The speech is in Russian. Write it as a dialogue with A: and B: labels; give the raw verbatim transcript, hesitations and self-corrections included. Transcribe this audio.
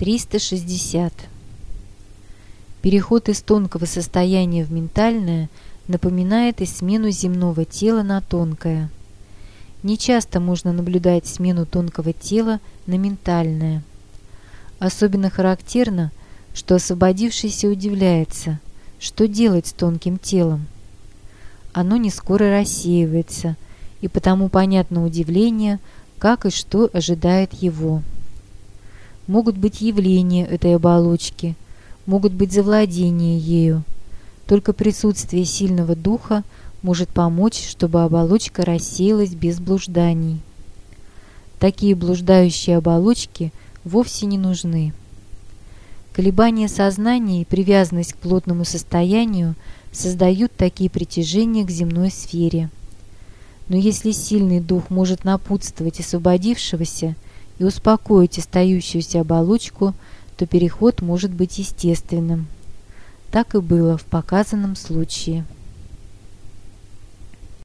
A: триста шестьдесят. Переход из тонкого состояния в ментальное напоминает и смену земного тела на тонкое. Нечасто можно наблюдать смену тонкого тела на ментальное. Особенно характерно, что освободившийся удивляется, что делать с тонким телом. Оно не скоро рассеивается, и потому понятно удивление, как и что ожидает его. Могут быть явления этой оболочки, могут быть завладения ею. Только присутствие сильного духа может помочь, чтобы оболочка рассеялась без блужданий. Такие блуждающие оболочки вовсе не нужны. Колебания сознания и привязанность к плотному состоянию создают такие притяжения к земной сфере. Но если сильный дух может напутствовать освободившегося и успокоить остающуюся оболочку, то переход может быть естественным. Так и было в показанном случае.